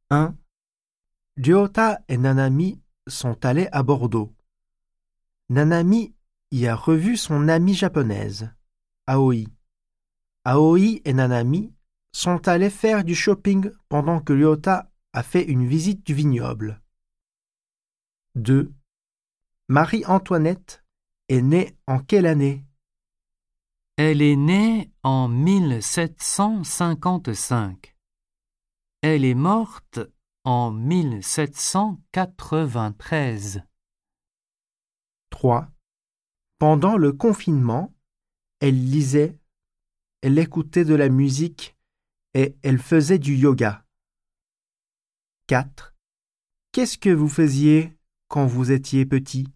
1. Ryota et Nanami sont allés à Bordeaux. Nanami y a revu son amie japonaise, Aoi. Aoi et Nanami sont allés faire du shopping pendant que Ryota a fait une visite du vignoble. 2. Marie-Antoinette est née en quelle année? Elle est née en 1755. Elle est morte en 1793. 3. Pendant le confinement, elle lisait, elle écoutait de la musique et elle faisait du yoga. 4. Qu'est-ce que vous faisiez quand vous étiez petit?